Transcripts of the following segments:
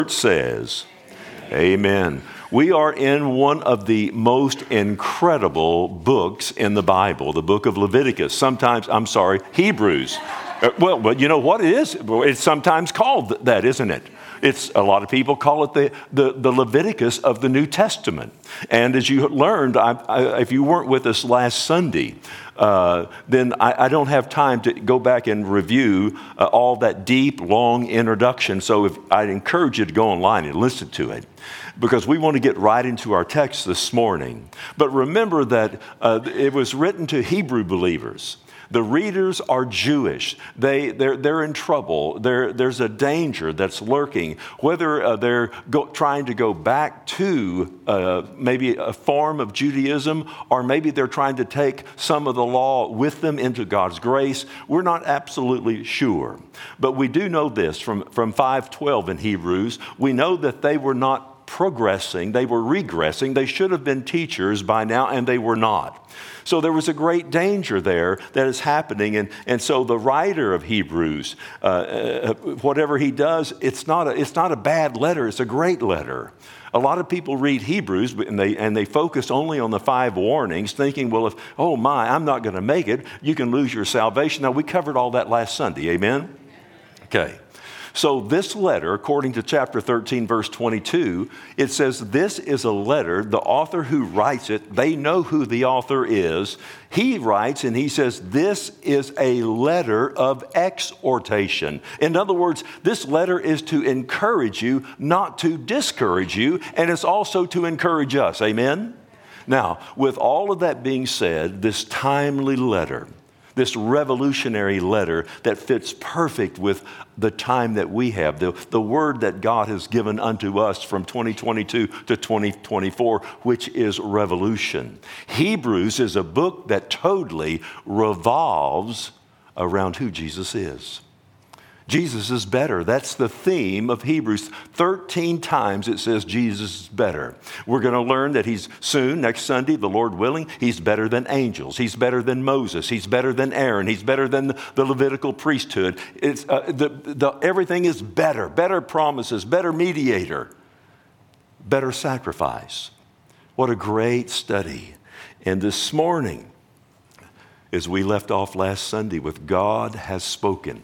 Says, amen. We are in one of the most incredible books in the Bible, the book of Leviticus. Hebrews. But you know what it is? It's sometimes called that, isn't it? A lot of people call it the Leviticus of the New Testament. And as you learned, if you weren't with us last Sunday, then I don't have time to go back and review all that deep, long introduction. So I'd encourage you to go online and listen to it, because we want to get right into our text this morning. But remember that it was written to Hebrew believers. The readers are Jewish. They're in trouble. There's a danger that's lurking. Whether they're trying to go back to maybe a form of Judaism, or maybe they're trying to take some of the law with them into God's grace, we're not absolutely sure. But we do know this from 5:12 in Hebrews. We know that they were not progressing, they were regressing. They should have been teachers by now, and they were not. So there was a great danger there that is happening. And so the writer of Hebrews, whatever he does, it's not a bad letter, it's a great letter. A lot of people read Hebrews and they focus only on the 5 warnings, thinking, well, I'm not going to make it, you can lose your salvation. Now, we covered all that last Sunday, amen? Okay. So this letter, according to chapter 13, verse 22, it says this is a letter. The author who writes it, they know who the author is. He writes and he says this is a letter of exhortation. In other words, this letter is to encourage you, not to discourage you, and it's also to encourage us. Amen? Now, with all of that being said, this timely letter, this revolutionary letter that fits perfect with the time that we have, the word that God has given unto us from 2022 to 2024, which is revolution. Hebrews is a book that totally revolves around who Jesus is. Jesus is better. That's the theme of Hebrews. 13 times it says Jesus is better. We're going to learn that he's soon, next Sunday, the Lord willing, he's better than angels. He's better than Moses. He's better than Aaron. He's better than the Levitical priesthood. Everything is better. Better promises, better mediator, better sacrifice. What a great study. And this morning, as we left off last Sunday with God has spoken,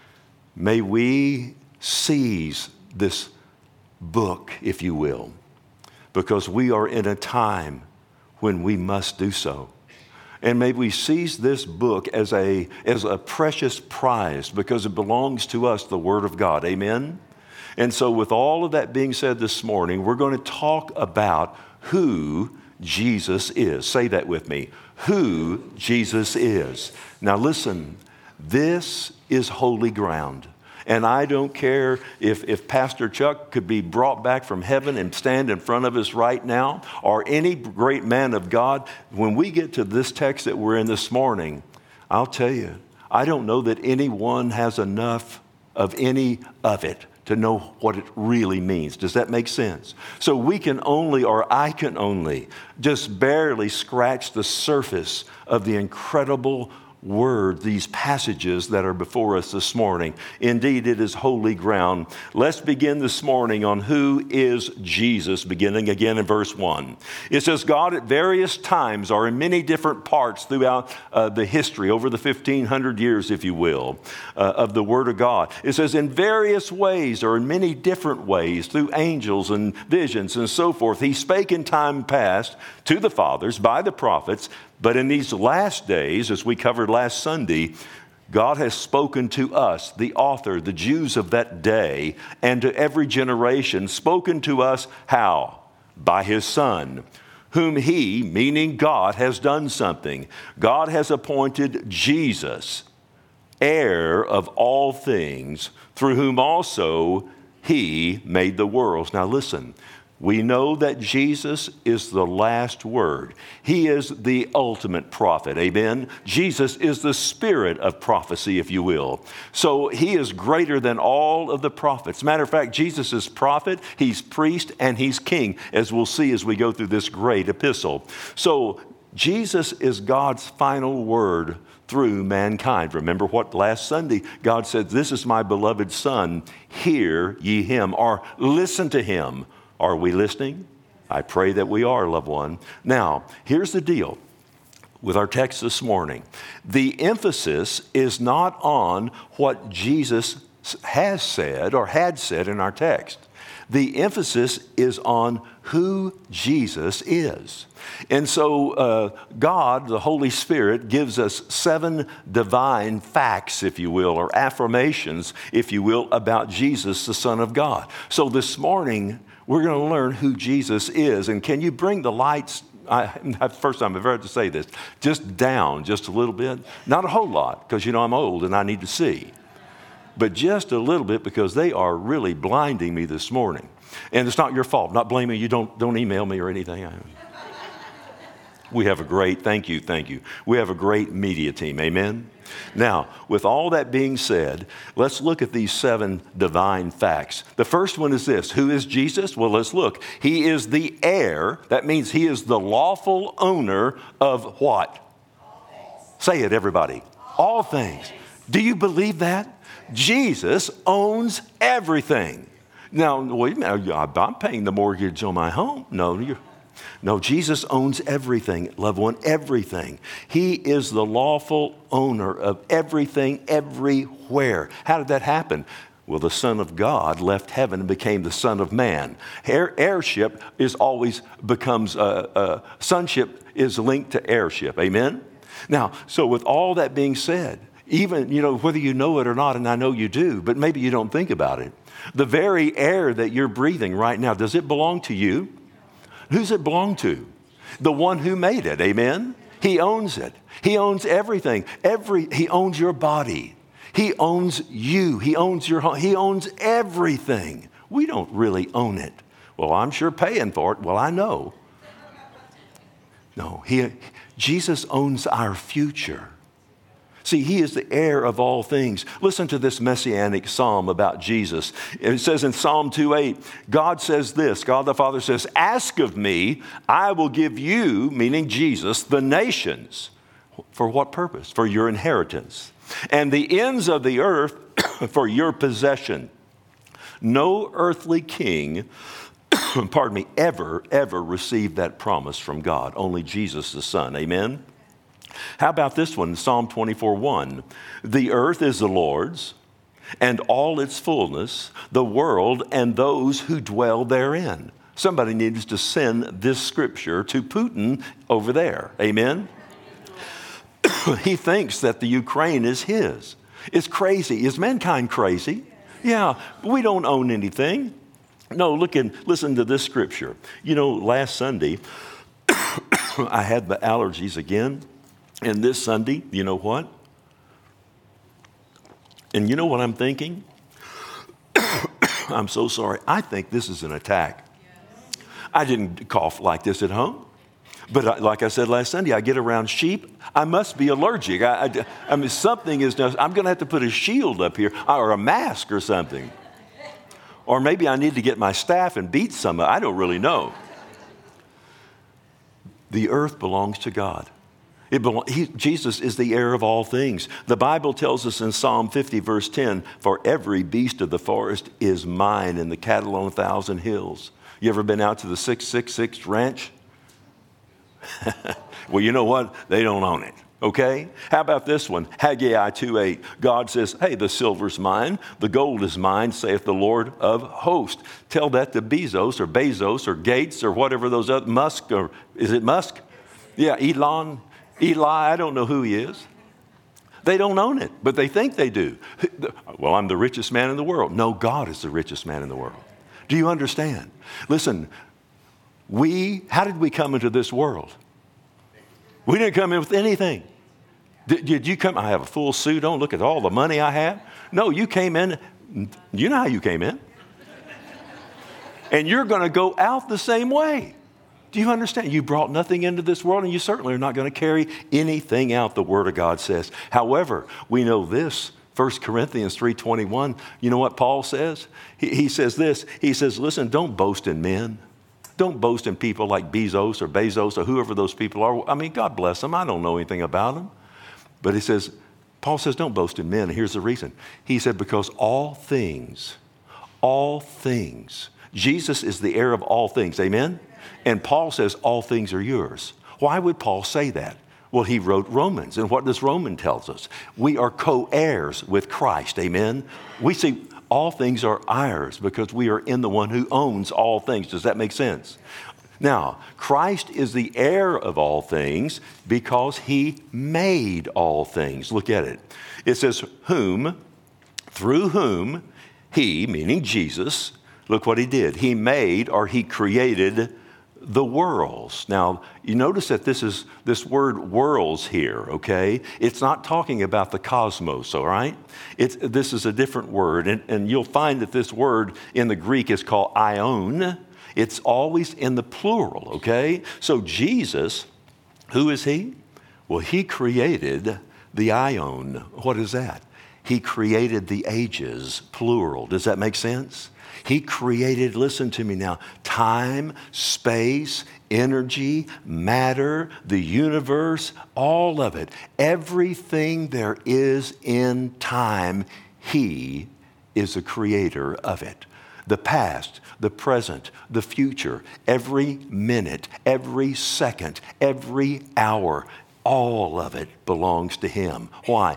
may we seize this book, if you will, because we are in a time when we must do so. And may we seize this book as a precious prize, because it belongs to us, the Word of God. Amen? And so with all of that being said this morning, we're going to talk about who Jesus is. Say that with me. Who Jesus is. Now listen. This is holy ground. And I don't care if Pastor Chuck could be brought back from heaven and stand in front of us right now, or any great man of God. When we get to this text that we're in this morning, I'll tell you, I don't know that anyone has enough of any of it to know what it really means. Does that make sense? So we can only, or I can only, just barely scratch the surface of the incredible word, these passages that are before us this morning. Indeed, it is holy ground. Let's begin this morning on who is Jesus, beginning again in verse 1. It says, God at various times, or in many different parts throughout the history, over the 1,500 years, if you will, of the Word of God. It says, in various ways, or in many different ways, through angels and visions and so forth, he spake in time past to the fathers by the prophets. But in these last days, as we covered last Sunday, God has spoken to us, the author, the Jews of that day, and to every generation, spoken to us how? By his Son, whom he, meaning God, has done something. God has appointed Jesus, heir of all things, through whom also he made the worlds. Now listen. We know that Jesus is the last word. He is the ultimate prophet. Amen? Jesus is the spirit of prophecy, if you will. So he is greater than all of the prophets. Matter of fact, Jesus is prophet, he's priest, and he's king, as we'll see as we go through this great epistle. So Jesus is God's final word through mankind. Remember what last Sunday God said, "This is my beloved Son, hear ye him," or listen to him. Are we listening? I pray that we are, loved one. Now, here's the deal with our text this morning. The emphasis is not on what Jesus has said or had said in our text. The emphasis is on who Jesus is. And so God, the Holy Spirit, gives us 7 divine facts, if you will, or affirmations, if you will, about Jesus, the Son of God. So this morning, we're going to learn who Jesus is. And can you bring the lights? First time I've ever had to say this, just down just a little bit. Not a whole lot, because you know I'm old and I need to see. But just a little bit, because they are really blinding me this morning. And it's not your fault. I'm not blaming you. Don't email me or anything. We have a great, thank you. We have a great media team. Amen? Now, with all that being said, let's look at these 7 divine facts. The first one is this. Who is Jesus? Well, let's look. He is the heir. That means he is the lawful owner of what? All things. Say it, everybody. All things. Do you believe that? Jesus owns everything. Now, wait a minute, I'm paying the mortgage on my home. No, Jesus owns everything, loved one, everything. He is the lawful owner of everything, everywhere. How did that happen? Well, the Son of God left heaven and became the Son of Man. Heirship is always becomes, sonship is linked to heirship. Amen? Now, so with all that being said, even, whether you know it or not, and I know you do, but maybe you don't think about it. The very air that you're breathing right now, does it belong to you? Who's it belong to? The one who made it, amen? He owns it. He owns everything. He owns your body. He owns you. He owns your home. He owns everything. We don't really own it. Well, I'm sure paying for it. Well, I know. No, Jesus owns our future. See, he is the heir of all things. Listen to this messianic psalm about Jesus. It says in Psalm 2:8, God says this, God the Father says, "Ask of me, I will give you," meaning Jesus, "the nations." For what purpose? For your inheritance. "And the ends of the earth for your possession." No earthly king, ever received that promise from God. Only Jesus the Son. Amen? How about this one, Psalm 24:1? "The earth is the Lord's, and all its fullness, the world and those who dwell therein." Somebody needs to send this scripture to Putin over there. Amen? He thinks that the Ukraine is his. It's crazy. Is mankind crazy? Yeah, we don't own anything. No, listen to this scripture. Last Sunday, I had the allergies again. And this Sunday, you know what? And you know what I'm thinking? I'm so sorry. I think this is an attack. I didn't cough like this at home. But like I said last Sunday, I get around sheep. I must be allergic. I mean, something is, I'm going to have to put a shield up here or a mask or something. Or maybe I need to get my staff and beat some. I don't really know. The earth belongs to God. Jesus is the heir of all things. The Bible tells us in Psalm 50, verse 10, "For every beast of the forest is mine, and the cattle on 1,000 hills." You ever been out to the 666 ranch? Well, you know what? They don't own it. Okay? How about this one? Haggai 2:8. God says, "Hey, the silver's mine, the gold is mine, saith the Lord of hosts." Tell that to Bezos or Gates or whatever those other, Musk, or is it Musk? Yeah, Eli, I don't know who he is. They don't own it, but they think they do. Well, I'm the richest man in the world. No, God is the richest man in the world. Do you understand? Listen, how did we come into this world? We didn't come in with anything. Did you come? I have a full suit on. Look at all the money I have. No, you came in. You know how you came in. And you're going to go out the same way. Do you understand? You brought nothing into this world, and you certainly are not going to carry anything out, the Word of God says. However, we know this, 1 Corinthians 3:21. You know what Paul says? He says this. He says, "Listen, don't boast in men. Don't boast in people like Bezos or whoever those people are. I mean, God bless them. I don't know anything about them. But he says, Paul says, don't boast in men. And here's the reason. He said, because all things, Jesus is the heir of all things. Amen? And Paul says, all things are yours. Why would Paul say that? Well, he wrote Romans. And what does Romans tells us? We are co-heirs with Christ. Amen? We see all things are ours because we are in the one who owns all things. Does that make sense? Now, Christ is the heir of all things because he made all things. Look at it. It says, through whom he, meaning Jesus, look what he did. He made, or he created, the worlds. Now, you notice that this word worlds here, okay? It's not talking about the cosmos, all right? This is a different word, and you'll find that this word in the Greek is called aion. It's always in the plural, okay? So Jesus, who is he? Well, he created the aion. What is that? He created the ages, plural. Does that make sense? He created, listen to me now, time, space, energy, matter, the universe, all of it. Everything there is in time, he is the creator of it. The past, the present, the future, every minute, every second, every hour, all of it belongs to him. Why?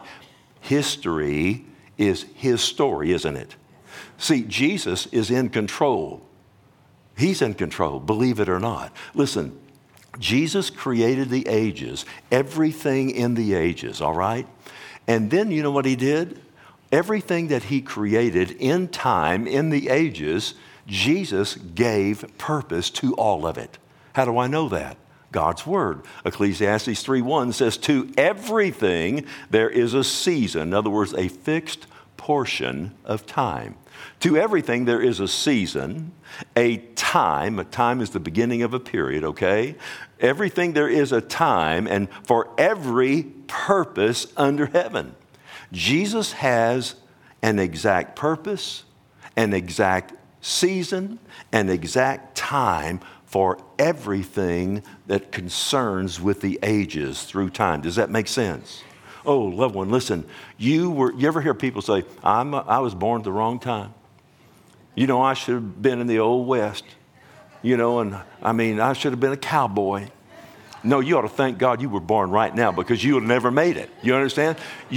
History is his story, isn't it? See, Jesus is in control. He's in control, believe it or not. Listen, Jesus created the ages, everything in the ages, all right? And then you know what he did? Everything that he created in time, in the ages, Jesus gave purpose to all of it. How do I know that? God's word. Ecclesiastes 3:1 says, to everything there is a season. In other words, a fixed portion of time. To everything there is a season, a time. A time is the beginning of a period, okay? Everything there is a time, and for every purpose under heaven. Jesus has an exact purpose, an exact season, an exact time for everything that concerns with the ages through time. Does that make sense? Oh, loved one, listen. You ever hear people say, I was born at the wrong time? You know, I should have been in the Old West. You know, and I mean, I should have been a cowboy. No, you ought to thank God you were born right now because you would have never made it. You understand?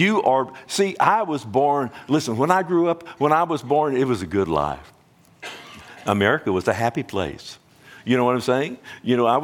I was born, listen, when I grew up, when I was born, it was a good life. America was a happy place. You know what I'm saying? You know,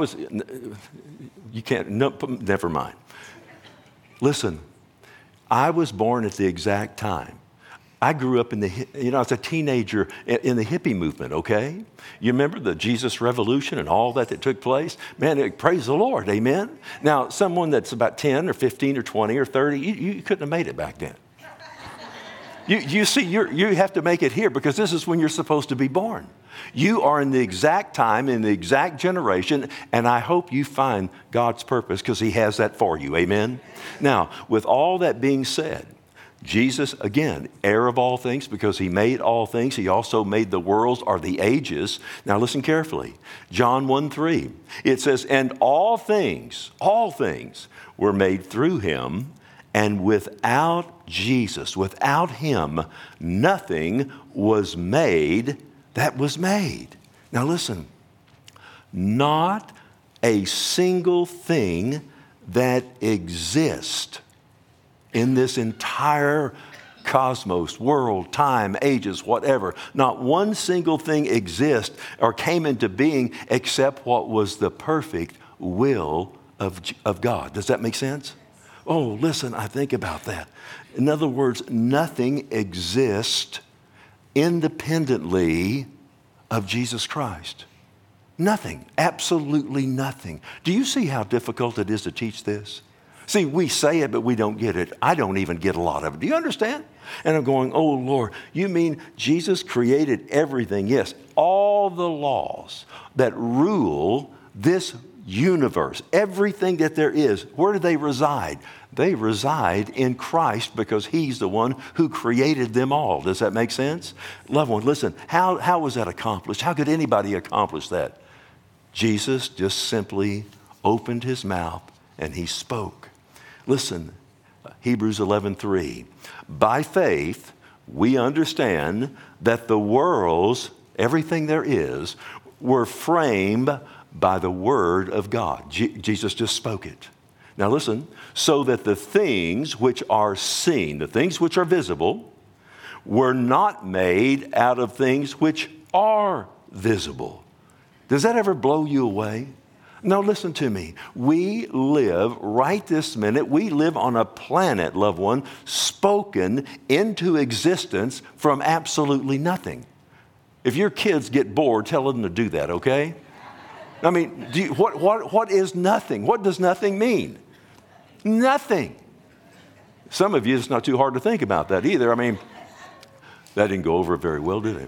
never mind. Listen, I was born at the exact time. I grew up as a teenager in the hippie movement, okay? You remember the Jesus Revolution and all that took place? Man, praise the Lord, amen? Now, someone that's about 10 or 15 or 20 or 30, you couldn't have made it back then. You see, you have to make it here because this is when you're supposed to be born. You are in the exact time, in the exact generation, and I hope you find God's purpose because he has that for you, amen? Now, with all that being said, Jesus, again, heir of all things because he made all things. He also made the worlds or the ages. Now listen carefully. John 1:3, it says, and all things were made through him, and without Jesus, without him, nothing was made that was made. Now listen, not a single thing that exists in this entire cosmos, world, time, ages, whatever, not one single thing exists or came into being except what was the perfect will of God. Does that make sense? Oh, listen, I think about that. In other words, nothing exists independently of Jesus Christ. Nothing, absolutely nothing. Do you see how difficult it is to teach this? See, we say it, but we don't get it. I don't even get a lot of it. Do you understand? And I'm going, oh, Lord, you mean Jesus created everything? Yes, all the laws that rule this universe, everything that there is, where do they reside? They reside in Christ because he's the one who created them all. Does that make sense? Loved one, listen, how was that accomplished? How could anybody accomplish that? Jesus just simply opened his mouth and he spoke. Listen, Hebrews 11:3. By faith, we understand that the worlds, everything there is, were framed by the word of God. Jesus just spoke it. Now listen, so that the things which are seen, the things which are visible, were not made out of things which are visible. Does that ever blow you away? Now listen to me. We live right this minute, we live on a planet, loved one, spoken into existence from absolutely nothing. If your kids get bored, tell them to do that, okay? I mean, what is nothing? What does nothing mean? Nothing. Some of you, it's not too hard to think about that either. I mean, that didn't go over very well, did it?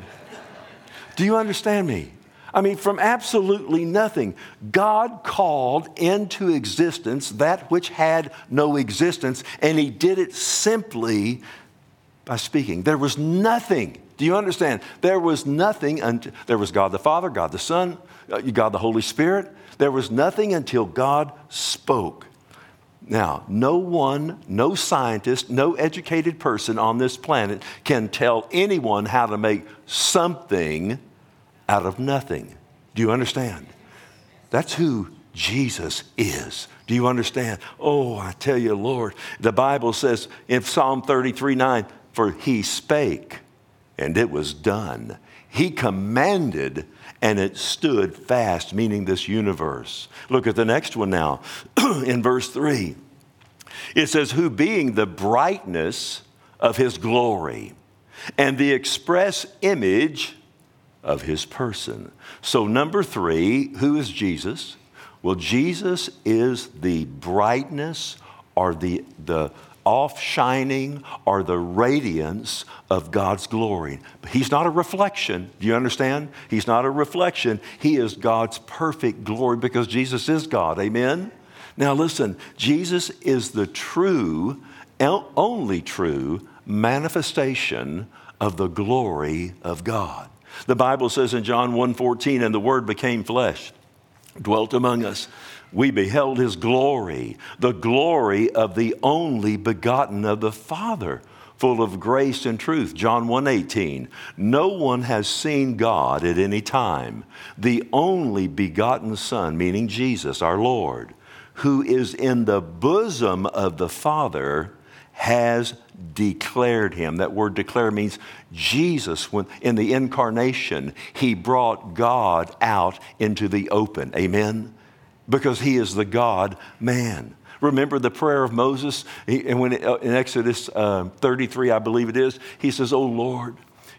Do you understand me? I mean, from absolutely nothing, God called into existence that which had no existence, and he did it simply by speaking. There was nothing. Do you understand? There was nothing until there was God the Father, God the Son, God the Holy Spirit. There was nothing until God spoke. Now, no one, no scientist, no educated person on this planet can tell anyone how to make something out of nothing. Do you understand? That's who Jesus is. Do you understand? Oh, I tell you, Lord, the Bible says in Psalm 33:9, for he spake and it was done. He commanded and it stood fast, meaning this universe. Look at the next one now. In verse 3, it says, who being the brightness of his glory and the express image of his person. So number 3, who is Jesus? Well, Jesus is the brightness or the off-shining or the radiance of God's glory. But he's not a reflection. Do you understand? He's not a reflection. He is God's perfect glory because Jesus is God. Amen? Now listen, Jesus is the true, only true manifestation of the glory of God. The Bible says in John 1:14, and the Word became flesh, dwelt among us. We beheld his glory, the glory of the only begotten of the Father, full of grace and truth. John 1:18, no one has seen God at any time. The only begotten Son, meaning Jesus, our Lord, who is in the bosom of the Father, has declared him. That word declare means Jesus, when in the incarnation, he brought God out into the open. Amen? Because he is the God-man. Remember the prayer of Moses? And when in Exodus 33, I believe it is, he says, oh Lord,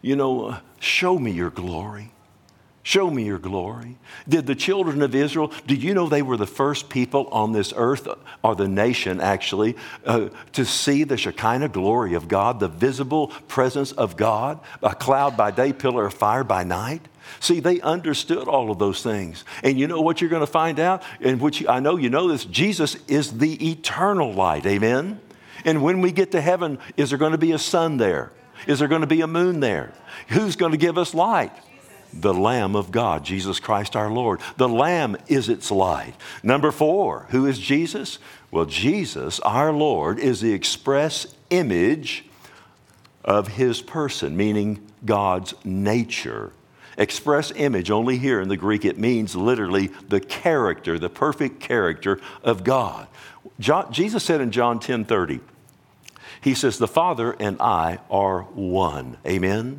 show me your glory. Show me your glory. Did the children of Israel, do you know they were the first people on this earth, or the nation actually, to see the Shekinah glory of God, the visible presence of God, a cloud by day, pillar of fire by night? See, they understood all of those things. And you know what you're going to find out? In which I know you know this, Jesus is the eternal light. Amen? And when we get to heaven, is there going to be a sun there? Is there going to be a moon there? Who's going to give us light? The Lamb of God, Jesus Christ our Lord. The Lamb is its light. Number 4, who is Jesus? Well, Jesus, our Lord, is the express image of his person, meaning God's nature. Express image, only here in the Greek, it means literally the character, the perfect character of God. Jesus said in John 10:30, he says, the Father and I are one. Amen?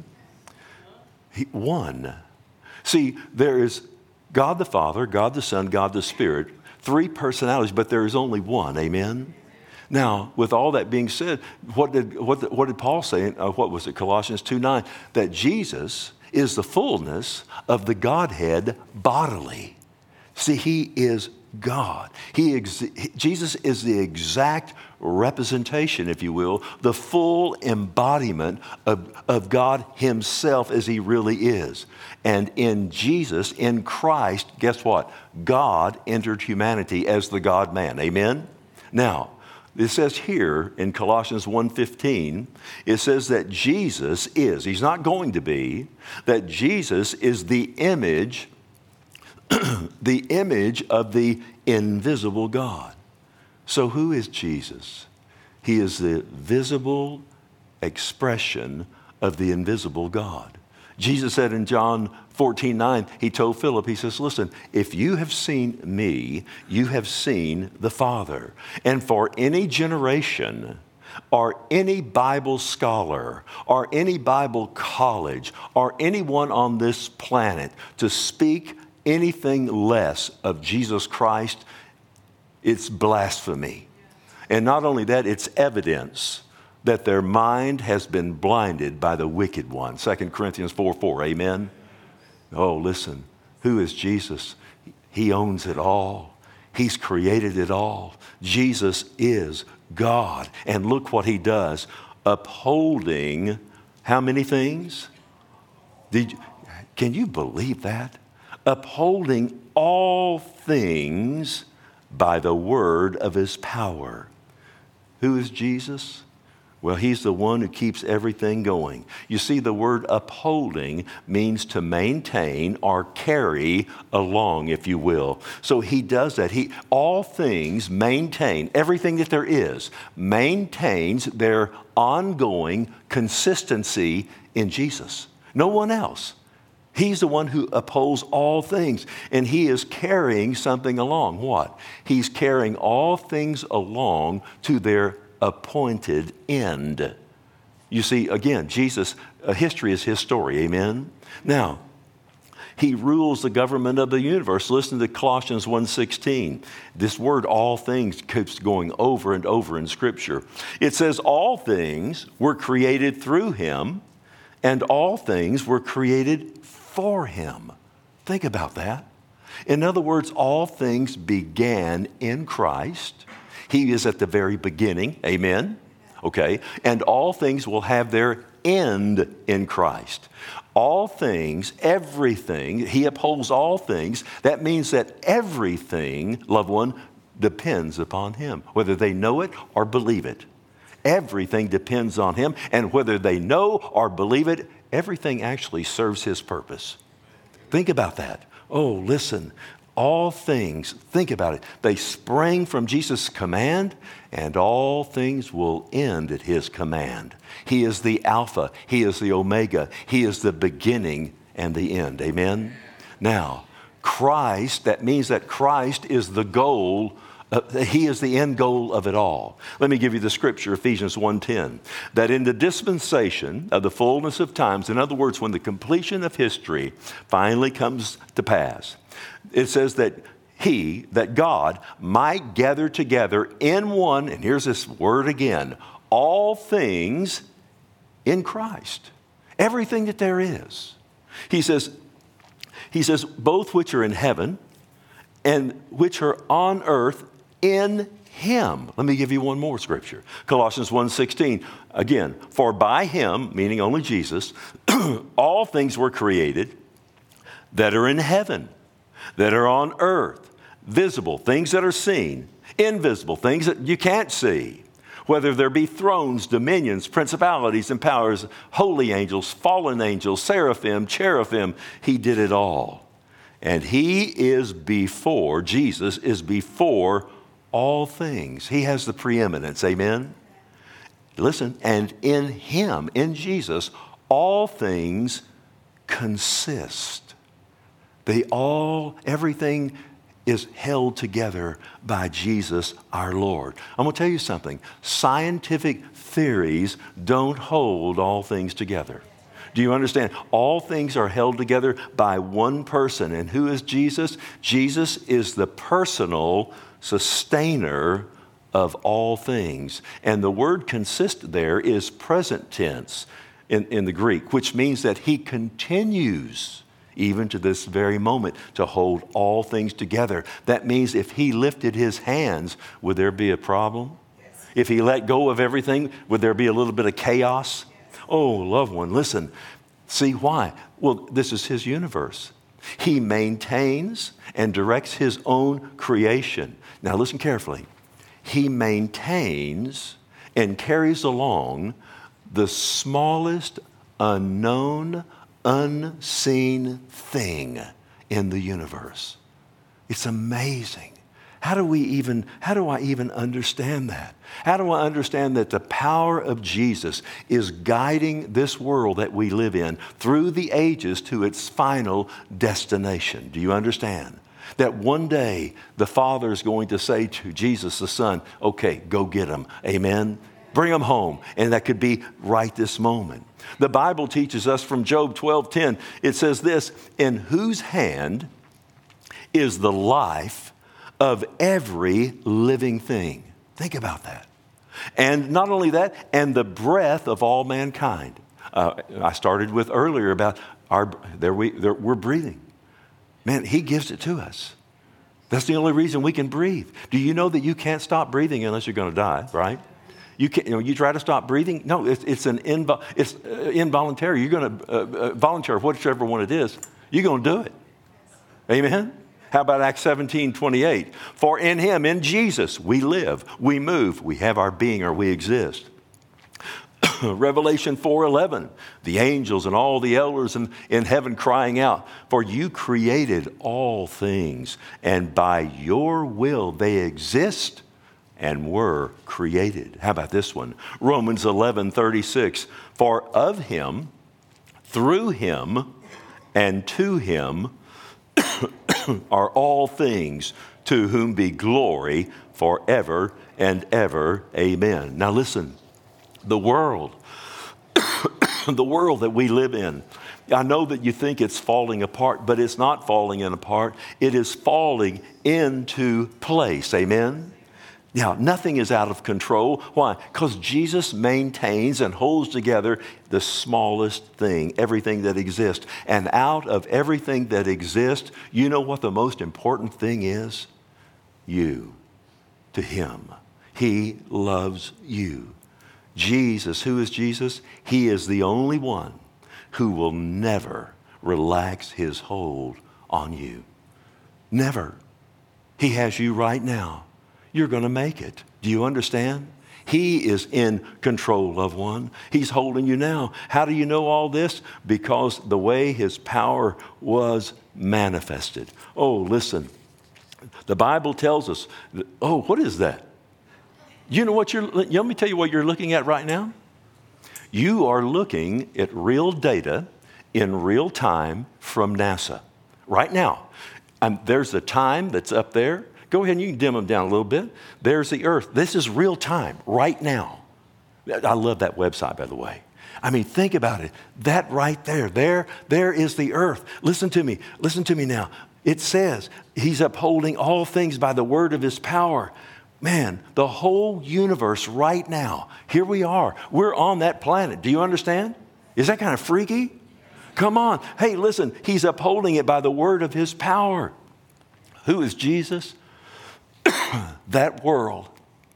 One. See, there is God the Father, God the Son, God the Spirit, 3 personalities, but there is only one. Amen? Now, with all that being said, what did Paul say? What was it? Colossians 2:9, that Jesus is the fullness of the Godhead bodily. See, he is God. Jesus is the exact representation, if you will, the full embodiment of God himself as he really is. And in Jesus, in Christ, guess what? God entered humanity as the God-man. Amen? Now, it says here in Colossians 1:15, it says that Jesus is, he's not going to be, that Jesus is the image the image of the invisible God. So who is Jesus? He is the visible expression of the invisible God. Jesus said in John 14:9, he told Philip, he says, listen, if you have seen me, you have seen the Father. And for any generation or any Bible scholar or any Bible college or anyone on this planet to speak anything less of Jesus Christ, it's blasphemy. And not only that, it's evidence that their mind has been blinded by the wicked one. 2 Corinthians 4:4, amen? Oh, listen, who is Jesus? He owns it all. He's created it all. Jesus is God. And look what he does, upholding how many things? Can you believe that? Upholding all things by the word of his power. Who is Jesus? Well, he's the one who keeps everything going. You see, the word upholding means to maintain or carry along, if you will. So he does that. All things maintain, everything that there is, maintains their ongoing consistency in Jesus. No one else. He's the one who upholds all things, and he is carrying something along. What? He's carrying all things along to their appointed end. You see, again, Jesus, history is his story, amen? Now, he rules the government of the universe. Listen to Colossians 1:16. This word, all things, keeps going over and over in Scripture. It says, all things were created through him, and all things were created for him. Think about that. In other words, all things began in Christ. He is at the very beginning, amen? Okay, and all things will have their end in Christ. All things, everything, he upholds all things. That means that everything, loved one, depends upon him, whether they know it or believe it. Everything depends on him, and whether they know or believe it, everything actually serves his purpose. Think about that. Oh, listen, all things, think about it, they sprang from Jesus' command, and all things will end at his command. He is the Alpha, he is the Omega, he is the beginning and the end. Amen? Now, Christ, that means that Christ is the goal. He is the end goal of it all. Let me give you the scripture, Ephesians 1:10, that in the dispensation of the fullness of times, in other words, when the completion of history finally comes to pass, it says that God might gather together in one, and here's this word again, all things in Christ. Everything that there is. He says, both which are in heaven and which are on earth in him. Let me give you one more scripture. Colossians 1:16. Again, for by him, meaning only Jesus, all things were created that are in heaven, that are on earth, visible, things that are seen, invisible, things that you can't see, whether there be thrones, dominions, principalities, and powers, holy angels, fallen angels, seraphim, cherubim. He did it all. And he is before, Jesus is before all things. He has the preeminence, amen? Listen, and in him, in Jesus, all things consist. Everything is held together by Jesus our Lord. I'm going to tell you something. Scientific theories don't hold all things together. Do you understand? All things are held together by one person. And who is Jesus? Jesus is the personal sustainer of all things. And the word consist there is present tense in the Greek, which means that he continues even to this very moment to hold all things together. That means if he lifted his hands, would there be a problem? Yes. If he let go of everything, would there be a little bit of chaos? Yes. Oh, loved one, listen. See why? Well, this is his universe. He maintains and directs his own creation. Now listen carefully. He maintains and carries along the smallest unknown, unseen thing in the universe. It's amazing. How do I even understand that? How do I understand that the power of Jesus is guiding this world that we live in through the ages to its final destination? Do you understand? That one day the Father is going to say to Jesus the Son, okay, go get them. Amen? Bring them home. And that could be right this moment. The Bible teaches us from Job 12:10, it says this, in whose hand is the life of every living thing. Think about that. And not only that, and the breath of all mankind. I started with earlier about we're breathing. Man, he gives it to us. That's the only reason we can breathe. Do you know that you can't stop breathing unless you're going to die, right? You can't. You try to stop breathing. No, it's involuntary. You're going to voluntary, whichever one it is. You're going to do it. Amen. How about Acts 17:28? For in him, in Jesus, we live, we move, we have our being, or we exist. Revelation 4:11, the angels and all the elders in heaven crying out, for you created all things, and by your will they exist and were created. How about this one? Romans 11:36, for of him, through him, and to him are all things, to whom be glory forever and ever. Amen. Now listen, the world that we live in, I know that you think it's falling apart, but it's not falling apart. It is falling into place. Amen. Now, nothing is out of control. Why? Because Jesus maintains and holds together the smallest thing, everything that exists. And out of everything that exists, you know what the most important thing is? You. To him. He loves you. Jesus, who is Jesus? He is the only one who will never relax his hold on you. Never. He has you right now. You're going to make it. Do you understand? He is in control, loved one. He's holding you now. How do you know all this? Because the way his power was manifested. Oh, listen. The Bible tells us, what is that? You know what let me tell you what you're looking at right now. You are looking at real data in real time from NASA. Right now. There's a time that's up there. Go ahead and you can dim them down a little bit. There's the earth. This is real time, right now. I love that website, by the way. I mean, think about it. That right there is the earth. Listen to me now. It says he's upholding all things by the word of his power. Man, the whole universe right now, here we are. We're on that planet. Do you understand? Is that kind of freaky? Come on. Hey, listen, he's upholding it by the word of his power. Who is Jesus? That world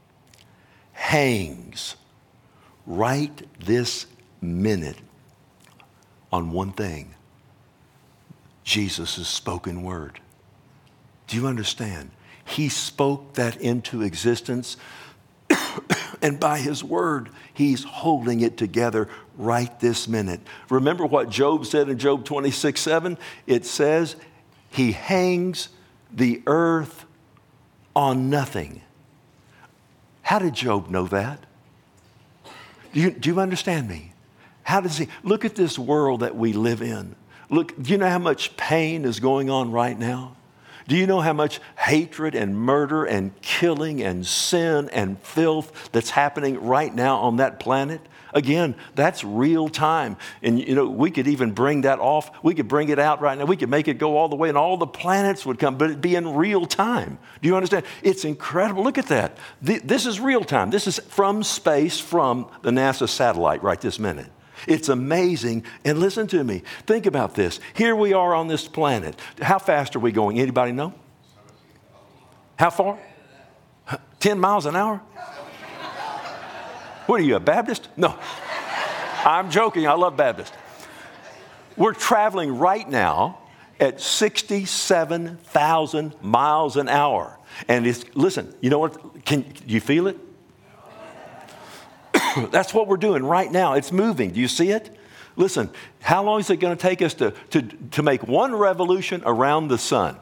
hangs right this minute on one thing. Jesus' spoken word. Do you understand? He spoke that into existence, and by his word, he's holding it together right this minute. Remember what Job said in Job 26:7? It says, he hangs the earth on nothing. How did Job know that? Do you understand me? How does he? Look at this world that we live in. Look, do you know how much pain is going on right now? Do you know how much hatred and murder and killing and sin and filth that's happening right now on that planet? Again, that's real time. And, we could even bring that off. We could bring it out right now. We could make it go all the way and all the planets would come, but it'd be in real time. Do you understand? It's incredible. Look at that. This is real time. This is from space, from the NASA satellite right this minute. It's amazing. And listen to me. Think about this. Here we are on this planet. How fast are we going? Anybody know? How far? 10 miles an hour? What are you, a Baptist? No. I'm joking. I love Baptist. We're traveling right now at 67,000 miles an hour. And listen, you know what? Can you feel it? That's what we're doing right now. It's moving. Do you see it? Listen, how long is it going to take us to make one revolution around the sun?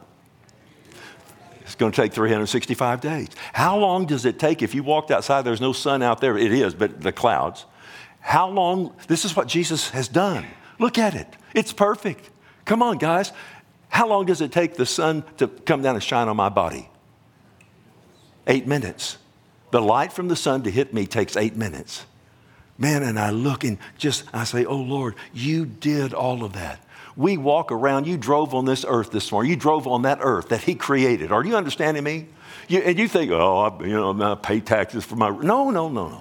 It's going to take 365 days. How long does it take if you walked outside, there's no sun out there? It is, but the clouds. How long? This is what Jesus has done. Look at it. It's perfect. Come on, guys. How long does it take the sun to come down and shine on my body? 8 minutes. The light from the sun to hit me takes 8 minutes. Man, and I look and I say, oh, Lord, you did all of that. We walk around, you drove on this earth this morning. You drove on that earth that he created. Are you understanding me? And you think, I pay taxes for my... No.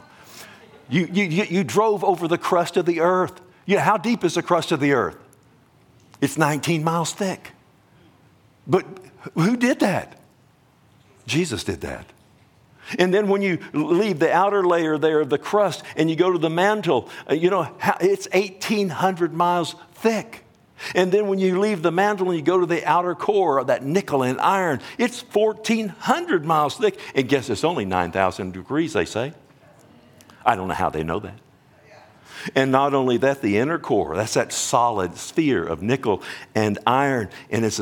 You drove over the crust of the earth. How deep is the crust of the earth? It's 19 miles thick. But who did that? Jesus did that. And then when you leave the outer layer there of the crust and you go to the mantle, it's 1,800 miles thick. And then when you leave the mantle and you go to the outer core of that nickel and iron, it's 1,400 miles thick. And guess it's only 9,000 degrees, they say. I don't know how they know that. And not only that, the inner core, that's that solid sphere of nickel and iron. And it's a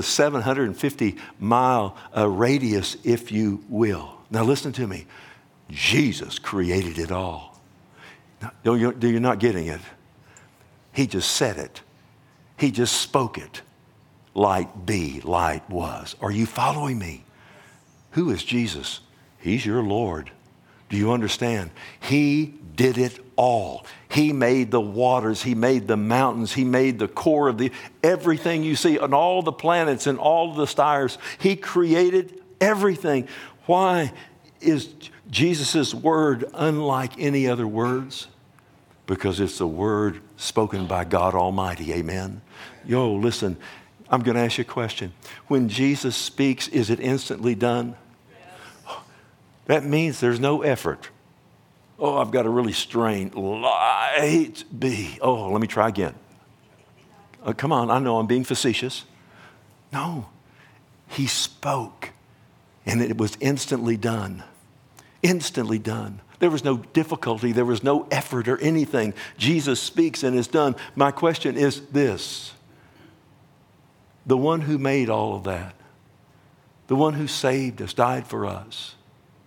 750-mile radius, if you will. Now listen to me. Jesus created it all. Now, you're not getting it. He just said it. He just spoke it. Light be, light was. Are you following me? Who is Jesus? He's your Lord. Do you understand? He did it all. He made the waters. He made the mountains. He made the core of everything you see on all the planets and all the stars. He created everything. Why is Jesus' word unlike any other words? Because it's the word spoken by God Almighty. Amen. Listen, I'm going to ask you a question. When Jesus speaks, is it instantly done? Yes. That means there's no effort. Oh, I've got to really strain. Light be. Oh, let me try again. Come on, I know I'm being facetious. No, he spoke and it was instantly done. Instantly done. There was no difficulty. There was no effort or anything. Jesus speaks and is done. My question is this. The one who made all of that, the one who saved us, died for us,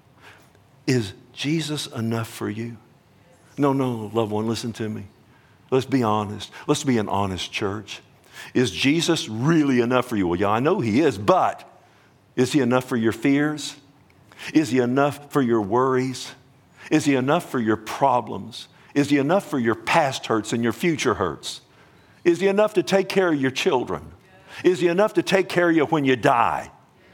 is Jesus enough for you? No, loved one, listen to me. Let's be honest. Let's be an honest church. Is Jesus really enough for you? Well, yeah, I know he is, but is he enough for your fears? Is he enough for your worries? Is he enough for your problems? Is he enough for your past hurts and your future hurts? Is he enough to take care of your children? Is he enough to take care of you when you die?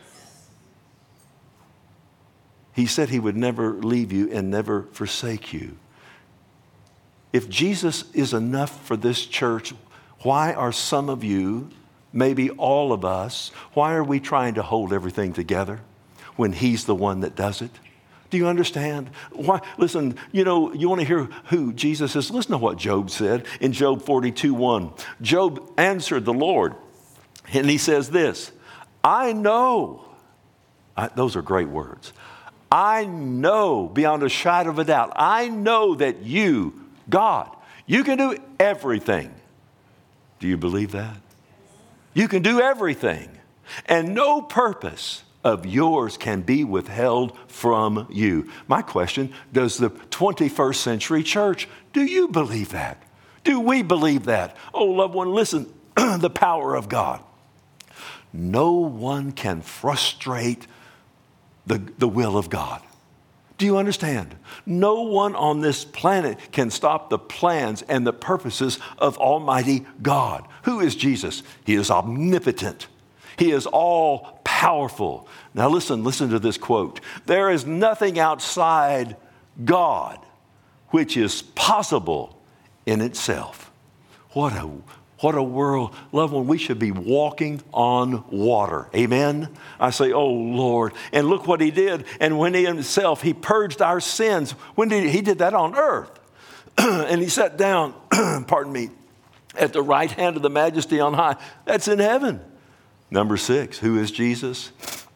He said he would never leave you and never forsake you. If Jesus is enough for this church, why are some of you, maybe all of us, why are we trying to hold everything together when he's the one that does it? Do you understand? Why? Listen, you want to hear who Jesus is? Listen to what Job said in Job 42:1. Job answered the Lord, and he says this, I know, those are great words. I know beyond a shadow of a doubt, I know that you, God, you can do everything. Do you believe that? You can do everything, and no purpose of yours can be withheld from you. My question, does the 21st century church, do you believe that? Do we believe that? Oh, loved one, listen, the power of God. No one can frustrate the will of God. Do you understand? No one on this planet can stop the plans and the purposes of Almighty God. Who is Jesus? He is omnipotent. He is all powerful. Now listen to this quote. There is nothing outside God which is possible in itself. What a world. Loved one, we should be walking on water. Amen? I say, oh, Lord. And look what he did. And when he himself, he purged our sins. When did he did that on earth? And he sat down, pardon me, at the right hand of the majesty on high. That's in heaven. Number 6, who is Jesus?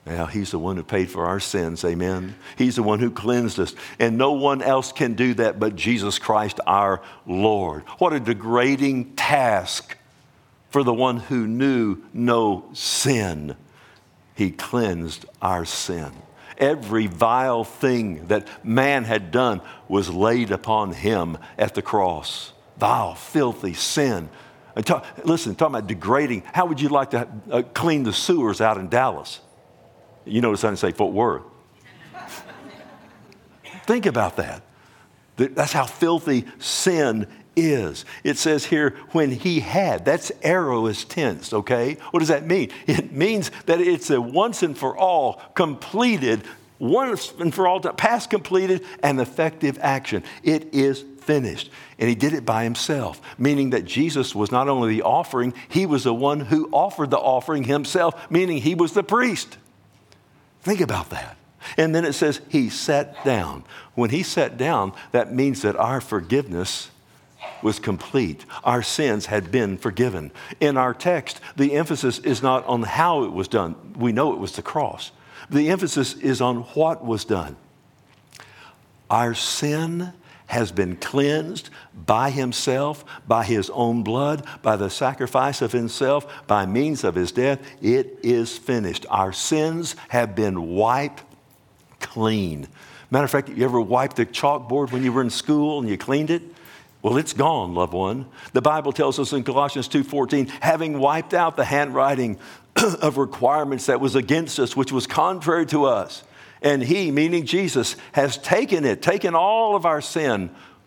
Now, he's the one who paid for our sins, amen? He's the one who cleansed us, and no one else can do that but Jesus Christ our Lord. What a degrading task for the one who knew no sin. He cleansed our sin. Every vile thing that man had done was laid upon him at the cross. Vile, filthy sin. Listen, talking about degrading. How would you like to clean the sewers out in Dallas? You notice I didn't say Fort Worth. Think about that. That's how filthy sin is. It says here, when he had. That's aorist tense, okay? What does that mean? It means that it's a once and for all completed, once and for all past completed and effective action. It is finished. And he did it by himself, meaning that Jesus was not only the offering, he was the one who offered the offering himself, meaning he was the priest. Think about that. And then it says he sat down. When he sat down, that means that our forgiveness was complete. Our sins had been forgiven. In our text, the emphasis is not on how it was done. We know it was the cross. The emphasis is on what was done. Our sin has been cleansed by himself, by his own blood, by the sacrifice of himself, by means of his death. It is finished. Our sins have been wiped clean. Matter of fact, you ever wiped the chalkboard when you were in school and you cleaned it? Well, it's gone, loved one. The Bible tells us in Colossians 2:14, having wiped out the handwriting of requirements that was against us, which was contrary to us. And he, meaning Jesus, has taken all of our sin,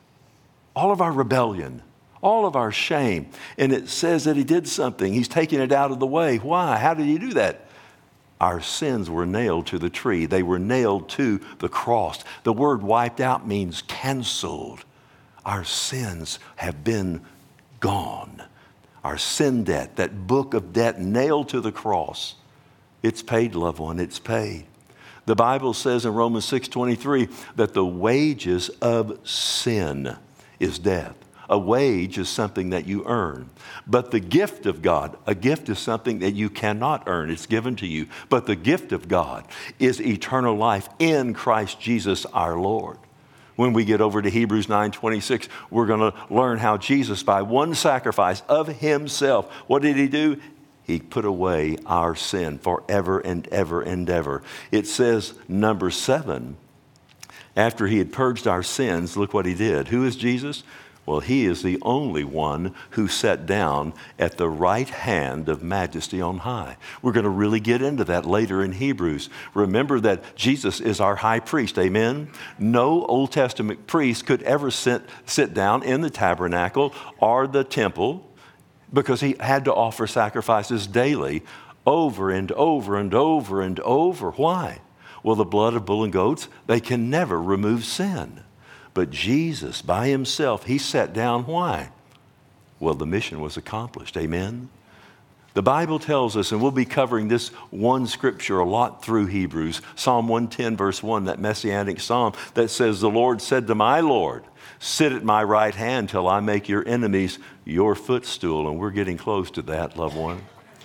all of our rebellion, all of our shame. And it says that he did something. He's taken it out of the way. Why? How did he do that? Our sins were nailed to the tree. They were nailed to the cross. The word wiped out means canceled. Our sins have been gone. Our sin debt, that book of debt nailed to the cross. It's paid, loved one, it's paid. The Bible says in Romans 6:23 that the wages of sin is death. A wage is something that you earn. But the gift of God, a gift is something that you cannot earn. It's given to you. But the gift of God is eternal life in Christ Jesus our Lord. When we get over to Hebrews 9:26, we're going to learn how Jesus, by one sacrifice of himself, what did he do? He put away our sin forever and ever and ever. It says, number 7, after he had purged our sins, look what he did. Who is Jesus? Well, he is the only one who sat down at the right hand of majesty on high. We're going to really get into that later in Hebrews. Remember that Jesus is our high priest, amen? No Old Testament priest could ever sit down in the tabernacle or the temple, because he had to offer sacrifices daily over and over and over and over. Why? Well, the blood of bull and goats, they can never remove sin. But Jesus, by himself, he sat down. Why? Well, the mission was accomplished. Amen? The Bible tells us, and we'll be covering this one scripture a lot through Hebrews, Psalm 110, verse 1, that messianic psalm that says, the Lord said to my Lord, sit at my right hand till I make your enemies your footstool. And we're getting close to that, loved one.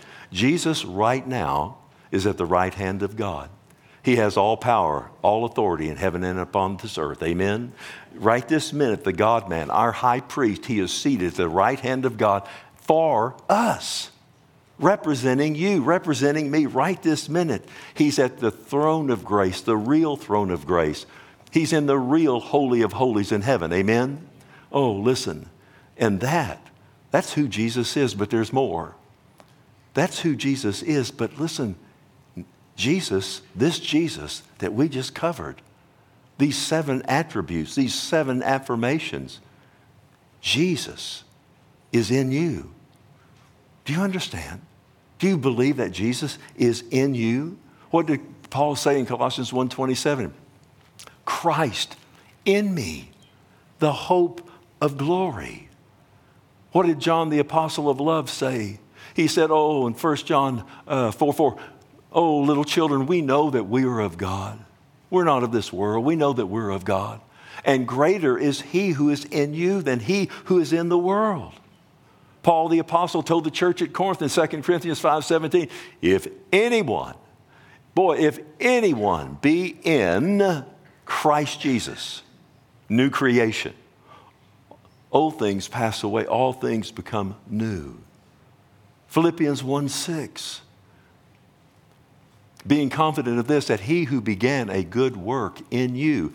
Jesus right now is at the right hand of God. He has all power, all authority in heaven and upon this earth. Amen? Right this minute, the God-man, our high priest, he is seated at the right hand of God for us, representing you, representing me right this minute. He's at the throne of grace, the real throne of grace. He's in the real holy of holies in heaven. Amen? Oh, listen. And that's who Jesus is, but there's more. That's who Jesus is, but listen, Jesus, this Jesus that we just covered, these 7 attributes, these 7 affirmations, Jesus is in you. Do you understand? Do you believe that Jesus is in you? What did Paul say in Colossians 1:27? Christ in me, the hope of glory. What did John the apostle of love say? He said, in 1 John 4:4, oh, little children, we know that we are of God. We're not of this world. We know that we're of God. And greater is he who is in you than he who is in the world. Paul the apostle told the church at Corinth in 2 Corinthians 5:17, if anyone Boy, if anyone be in Christ Jesus, new creation, old things pass away, all things become new. Philippians 1:6. Being confident of this, that he who began a good work in you,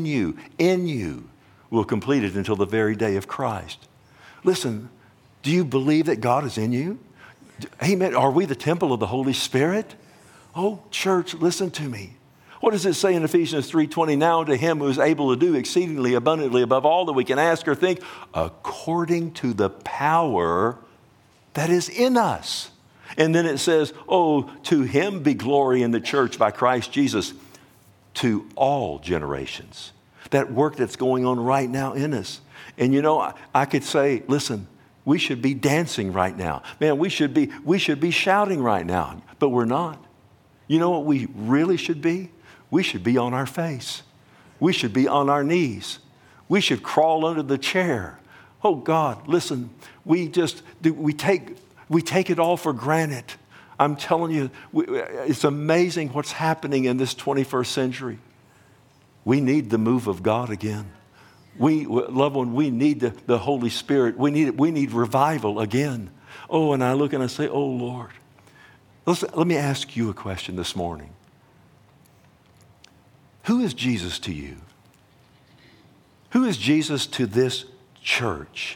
will complete it until the very day of Christ. Listen, do you believe that God is in you? Amen. Are we the temple of the Holy Spirit? Oh, church, listen to me. What does it say in Ephesians 3:20? Now to him who is able to do exceedingly abundantly above all that we can ask or think, according to the power that is in us. And then it says, oh, to him be glory in the church by Christ Jesus to all generations. That work that's going on right now in us. And you know, I could say, listen, we should be dancing right now. Man, we should be shouting right now, but we're not. You know what we really should be? We should be on our face. We should be on our knees. We should crawl under the chair. Oh God, listen, we take it all for granted. I'm telling you, it's amazing what's happening in this 21st century. We need the move of God again. Loved one, we need the Holy Spirit. We need revival again. Oh, and I look and I say, oh Lord. Let me ask you a question this morning. Who is Jesus to you? Who is Jesus to this church?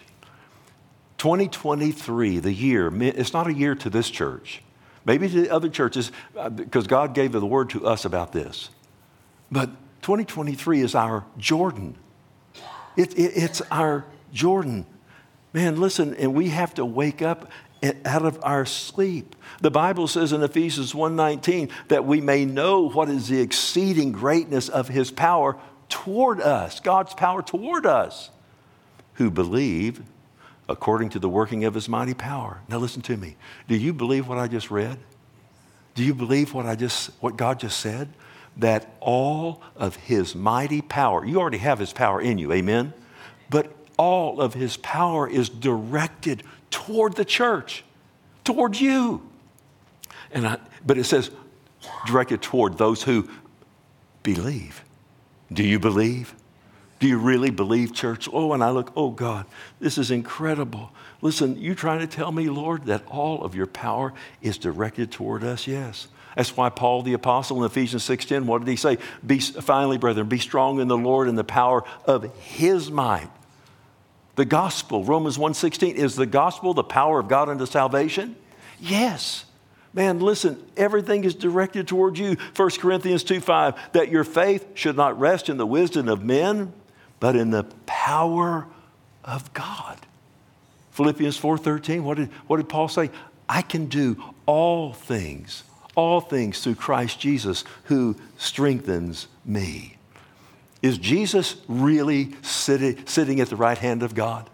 2023, the year, it's not a year to this church. Maybe to the other churches, because God gave the word to us about this. But 2023 is our Jordan. It's our Jordan. Man, listen, and we have to wake up out of our sleep. The Bible says in Ephesians 1:19 that we may know what is the exceeding greatness of his power toward us, God's power toward us, who believe according to the working of his mighty power. Now listen to me. Do you believe what I just read? Do you believe what God just said? That all of his mighty power, you already have his power in you, amen? But all of his power is directed toward the church, toward you. But it says directed toward those who believe. Do you believe? Do you really believe, church? Oh, and I look, oh God, this is incredible. Listen, you trying to tell me, Lord, that all of your power is directed toward us? Yes. That's why Paul the apostle in Ephesians 6:10, what did he say? Finally, brethren, be strong in the Lord and the power of his might. The gospel, Romans 1:16, is the gospel the power of God unto salvation? Yes. Man, listen, everything is directed toward you. 1 Corinthians 2:5, that your faith should not rest in the wisdom of men, but in the power of God. Philippians 4:13, what did Paul say? I can do all things through Christ Jesus who strengthens me. Is Jesus really sitting at the right hand of God?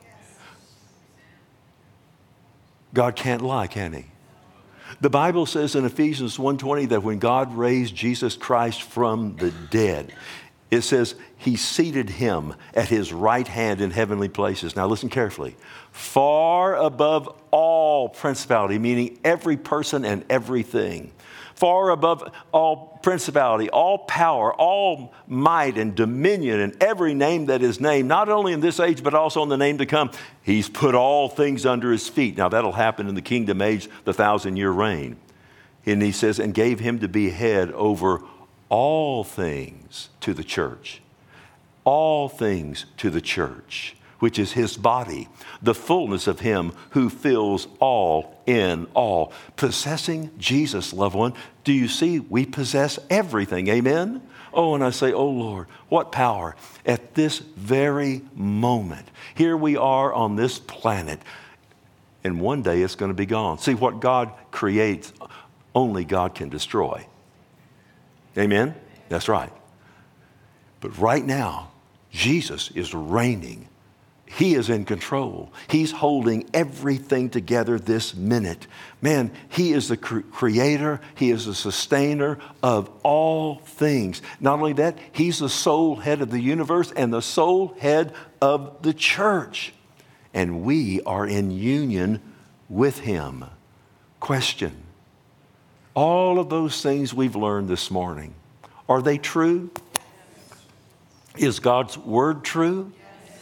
God can't lie, can he? The Bible says in Ephesians 1:20 that when God raised Jesus Christ from the dead, it says he seated him at his right hand in heavenly places. Now listen carefully. Far above all principality, meaning every person and everything. Far above all principality, all power, all might and dominion and every name that is named, not only in this age, but also in the name to come. He's put all things under his feet. Now that'll happen in the kingdom age, the 1,000-year reign. And he says, and gave him to be head over all things to the church. All things to the church, which is his body, the fullness of him who fills all in all. Possessing Jesus, loved one, do you see we possess everything, amen? Oh, and I say, oh Lord, what power at this very moment. Here we are on this planet, and one day it's going to be gone. See, what God creates, only God can destroy. Amen? That's right. But right now, Jesus is reigning. He is in control. He's holding everything together this minute. Man, he is the creator. He is the sustainer of all things. Not only that, he's the sole head of the universe and the sole head of the church. And we are in union with him. Question: All of those things we've learned this morning, are they true? Is God's word true?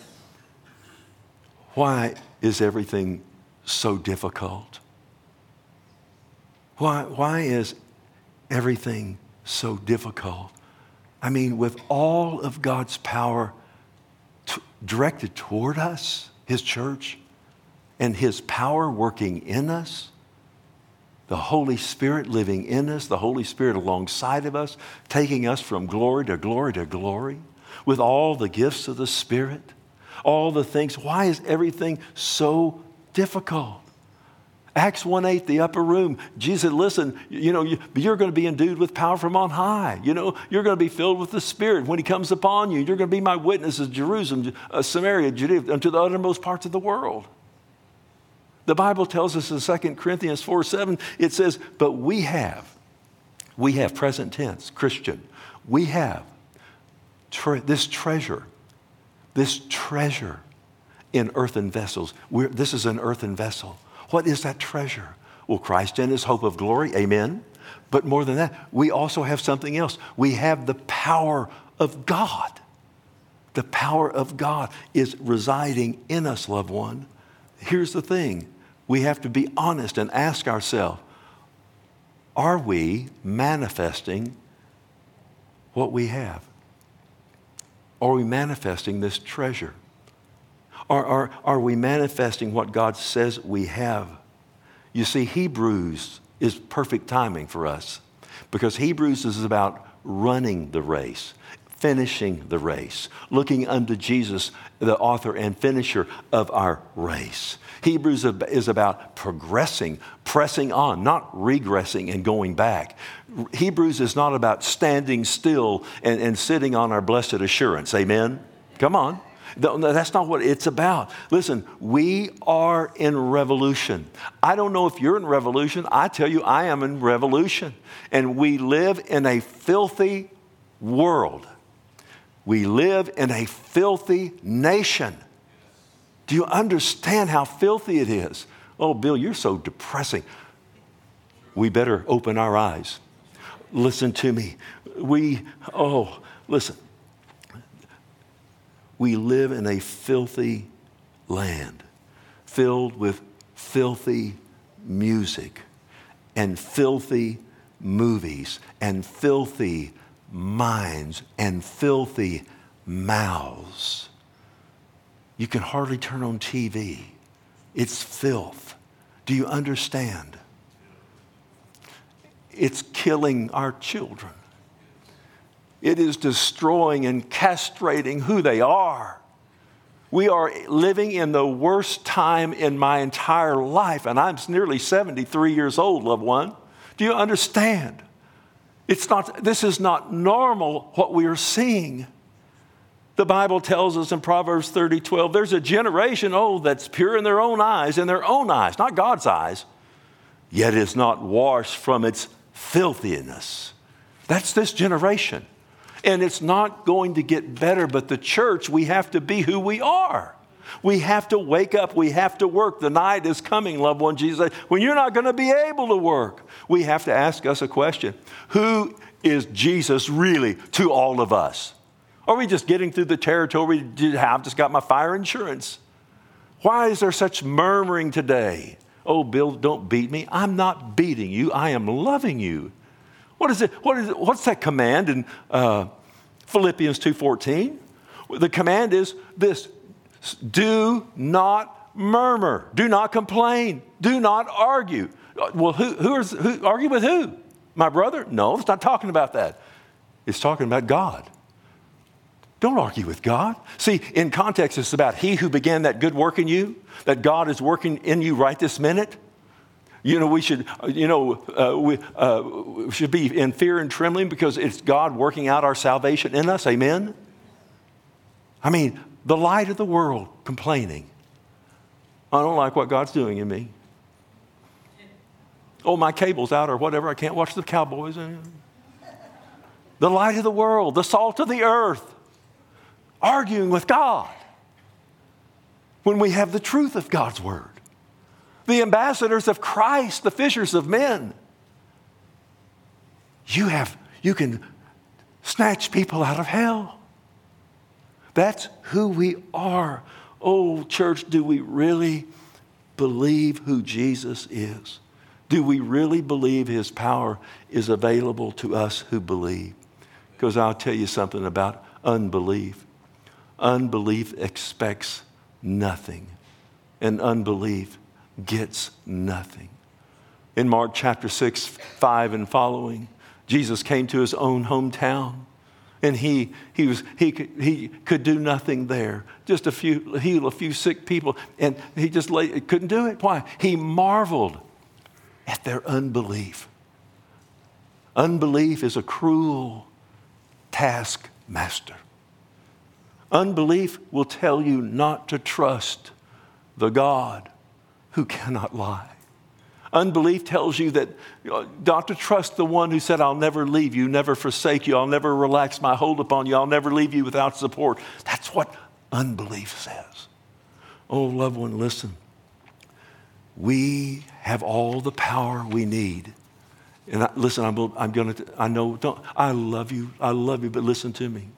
Why is everything so difficult? Why is everything so difficult? I mean, with all of God's power directed toward us, His church, and His power working in us, the Holy Spirit living in us, the Holy Spirit alongside of us, taking us from glory to glory to glory, with all the gifts of the Spirit, all the things. Why is everything so difficult? Acts 1:8, the upper room. Jesus said, listen, you're going to be endued with power from on high. You're going to be filled with the Spirit. When He comes upon you, you're going to be my witnesses, Jerusalem, Samaria, Judea, unto the uttermost parts of the world. The Bible tells us in 2 Corinthians 4:7, it says, but we have present tense, Christian, we have this treasure in earthen vessels. This is an earthen vessel. What is that treasure? Well, Christ in His hope of glory, amen. But more than that, we also have something else. We have the power of God. The power of God is residing in us, loved one. Here's the thing. We have to be honest and ask ourselves, are we manifesting what we have? Are we manifesting this treasure? Are we manifesting what God says we have? You see, Hebrews is perfect timing for us, because Hebrews is about running the race, finishing the race, looking unto Jesus, the author and finisher of our race. Hebrews is about progressing, pressing on, not regressing and going back. Hebrews is not about standing still and sitting on our blessed assurance. Amen? Come on. That's not what it's about. Listen, we are in revolution. I don't know if you're in revolution. I tell you, I am in revolution. And we live in a filthy world. We live in a filthy nation. Do you understand how filthy it is? Oh, Bill, you're so depressing. We better open our eyes. Listen to me. Listen. We live in a filthy land, filled with filthy music and filthy movies and filthy minds and filthy mouths. You can hardly turn on TV. It's filth. Do you understand? It's killing our children. It is destroying and castrating who they are. We are living in the worst time in my entire life, and I'm nearly 73 years old, loved one. Do you understand? This is not normal what we are seeing. The Bible tells us in Proverbs 30:12, there's a generation, that's pure in their own eyes, not God's eyes, yet is not washed from its filthiness. That's this generation. And it's not going to get better, but the church, we have to be who we are. We have to wake up. We have to work. The night is coming, loved one. Jesus said, when you're not going to be able to work, we have to ask us a question. Who is Jesus really to all of us? Are we just getting through the territory? I've just got my fire insurance. Why is there such murmuring today? Oh, Bill, don't beat me. I'm not beating you. I am loving you. What is it? What's that command in Philippians 2:14? The command is this: do not murmur, do not complain, do not argue. Well, who argue with who? My brother? No, it's not talking about that. It's talking about God. Don't argue with God. See, in context, it's about He who began that good work in you, that God is working in you right this minute. We should be in fear and trembling because it's God working out our salvation in us. Amen? I mean, the light of the world complaining. I don't like what God's doing in me. Oh, my cable's out or whatever. I can't watch the Cowboys. The light of the world, the salt of the earth, arguing with God when we have the truth of God's word. The ambassadors of Christ, the fishers of men. You can snatch people out of hell. That's who we are. Oh, church, do we really believe who Jesus is? Do we really believe his power is available to us who believe? Because I'll tell you something about unbelief. Unbelief expects nothing, and unbelief gets nothing. In Mark chapter 6, 5 and following, Jesus came to his own hometown, and he could do nothing there. Just heal a few sick people, and he just couldn't do it. Why? He marveled at their unbelief. Unbelief is a cruel taskmaster. Unbelief will tell you not to trust the God who cannot lie. Unbelief tells you that not to trust the one who said, I'll never leave you, never forsake you, I'll never relax my hold upon you, I'll never leave you without support. That's what unbelief says. Oh, loved one, listen. We have all the power we need. And listen, I love you, but listen to me.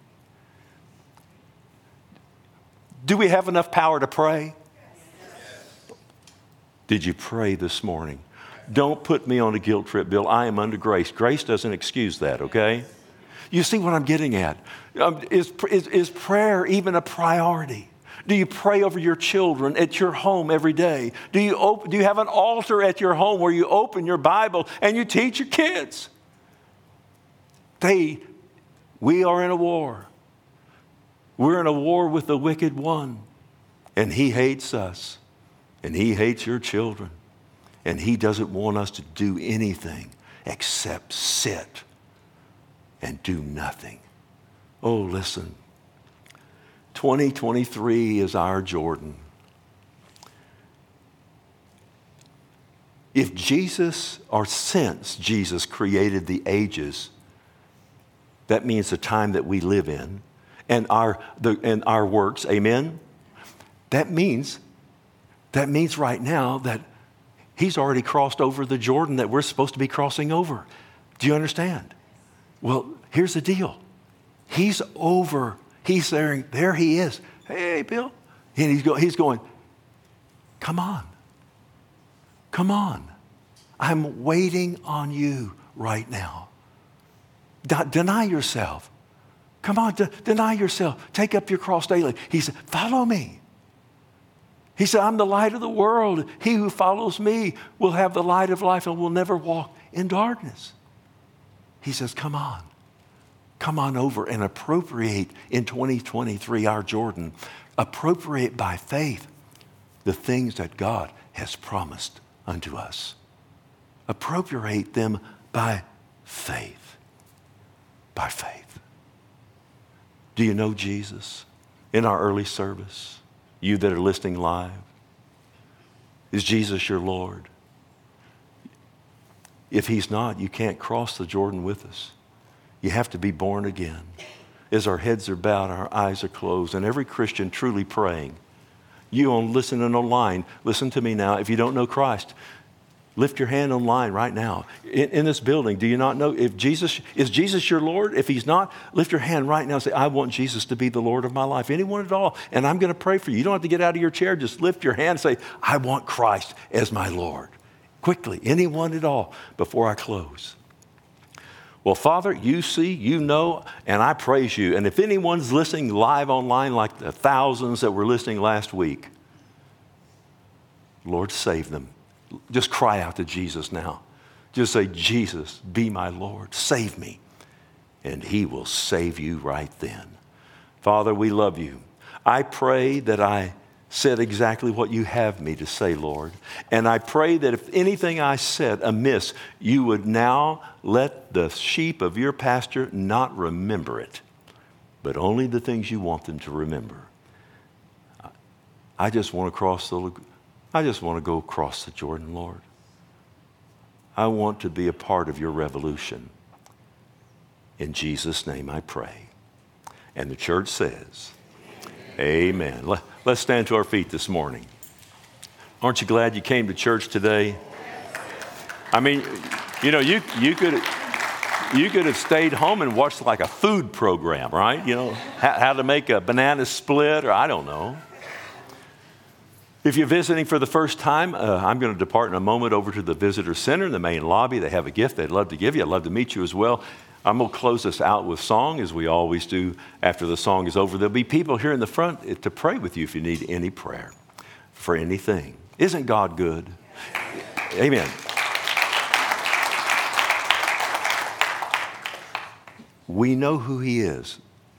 Do we have enough power to pray? Did you pray this morning? Don't put me on a guilt trip, Bill. I am under grace. Grace doesn't excuse that, okay? You see what I'm getting at? Is prayer even a priority? Do you pray over your children at your home every day? Do you have an altar at your home where you open your Bible and you teach your kids? We are in a war. We're in a war with the wicked one, and he hates us. And he hates your children. And he doesn't want us to do anything except sit and do nothing. Oh, listen. 2023 is our Jordan. If Jesus, or since Jesus created the ages, that means the time that we live in, and our works, amen? That means right now that he's already crossed over the Jordan that we're supposed to be crossing over. Do you understand? Well, here's the deal. He's over. He's there he is. Hey, Bill. And he's going, come on. Come on. I'm waiting on you right now. Deny yourself. Come on, deny yourself. Take up your cross daily. He said, follow me. He said, I'm the light of the world. He who follows me will have the light of life and will never walk in darkness. He says, come on. Come on over and appropriate in 2023 our Jordan. Appropriate by faith the things that God has promised unto us. Appropriate them by faith. By faith. Do you know Jesus? In our early service, you that are listening live, is Jesus your Lord? If he's not, you can't cross the Jordan with us. You have to be born again. As our heads are bowed, our eyes are closed, and every Christian truly praying, you listening online, listen to me now. If you don't know Christ, lift your hand online right now. In this building, do you not know is Jesus your Lord? If he's not, lift your hand right now and say, I want Jesus to be the Lord of my life. Anyone at all. And I'm going to pray for you. You don't have to get out of your chair. Just lift your hand and say, I want Christ as my Lord. Quickly, anyone at all before I close. Well, Father, you see, you know, and I praise you. And if anyone's listening live online like the thousands that were listening last week, Lord, save them. Just cry out to Jesus now. Just say, Jesus, be my Lord. Save me. And he will save you right then. Father, we love you. I pray that I said exactly what you have me to say, Lord. And I pray that if anything I said amiss, you would now let the sheep of your pasture not remember it, but only the things you want them to remember. I just want to go across the Jordan, Lord. I want to be a part of your revolution. In Jesus' name I pray. And the church says, amen. Let's stand to our feet this morning. Aren't you glad you came to church today? I mean, you know, you could You could have stayed home and watched like a food program, right? You know, how to make a banana split, or I don't know. If you're visiting for the first time, I'm going to depart in a moment over to the visitor center in the main lobby. They have a gift they'd love to give you. I'd love to meet you as well. I'm going to close this out with song, as we always do after the song is over. There'll be people here in the front to pray with you if you need any prayer for anything. Isn't God good? Amen. We know who He is.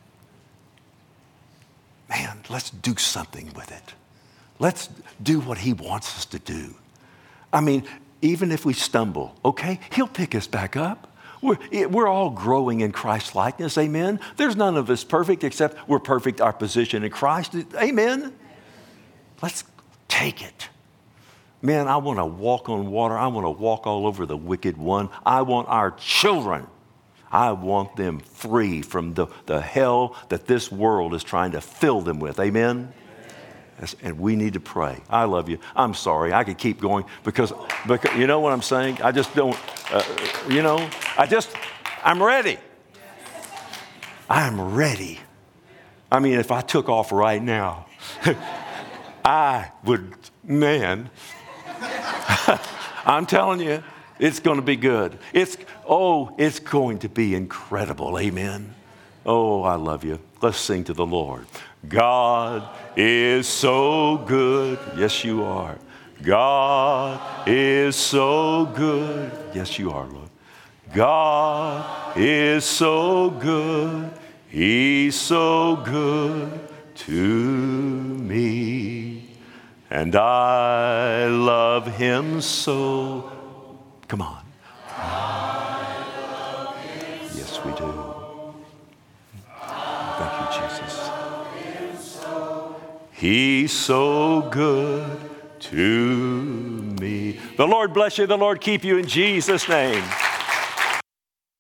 Man, let's do something with it. Let's do what He wants us to do. I mean, even if we stumble, okay, He'll pick us back up. We're all growing in Christ's likeness, amen? There's none of us perfect except we're perfect our position in Christ, amen? Let's take it. Man, I want to walk on water. I want to walk all over the wicked one. I want our children. I want them free from the hell that this world is trying to fill them with, amen? And we need to pray. I love you. I'm sorry. I could keep going because you know what I'm saying? I just don't, I'm ready. I'm ready. I mean, if I took off right now, I would, man, I'm telling you, it's going to be good. It's going to be incredible. Amen. Oh, I love you. Let's sing to the Lord. God is so good. Yes, you are. God is so good. Yes, you are, Lord. God is so good. He's so good to me. And I love Him so. Come on. I love Him. Yes, we do. Thank you, Jesus. He's so good to me. The Lord bless you. The Lord keep you in Jesus' name.